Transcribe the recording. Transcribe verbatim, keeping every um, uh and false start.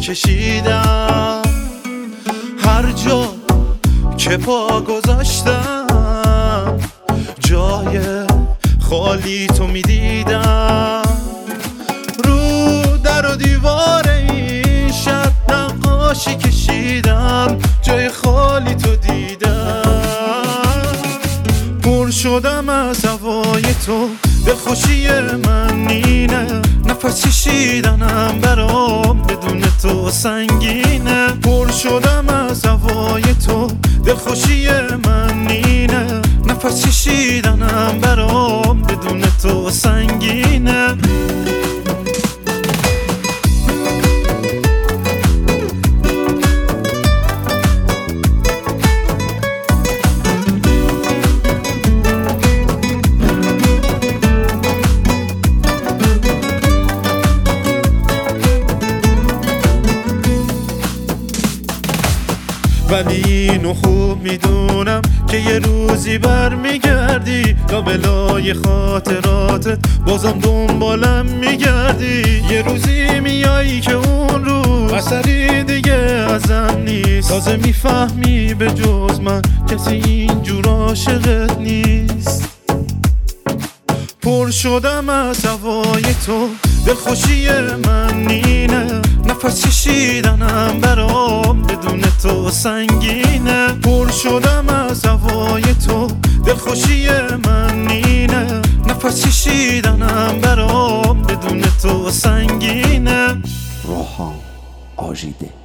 کشیدم، هر جا که پا گذاشتم جای خالی تو میدیدم. رو در و دیوار این شب نقاشی کشیدم، جای خالی تو دیدم. پر شدم از هوای تو، دلخوشی من اینه، نفس کشیدنم برام بدون تو سنگینه. پر شدم از هوای تو، دلخوشی من اینه، نفس کشیدنم برام بدون تو سنگینه. ولی اینو خوب میدونم که یه روزی برمیگردی، لابلای خاطراتت بازم دنبالم میگردی. یه روزی میایی که اون روز اثری دیگه ازم نیست، تازه میفهمی به جز من کسی اینجور عاشقت نیست. پر شدم از هوای تو، دلخوشی من اینه، نفس کشیدنم برام بدون تو سنگینه. پر شدم از هوای تو، دلخوشی من اینه، نفس کشیدنم برام بدون تو سنگینه. روحان آژیده.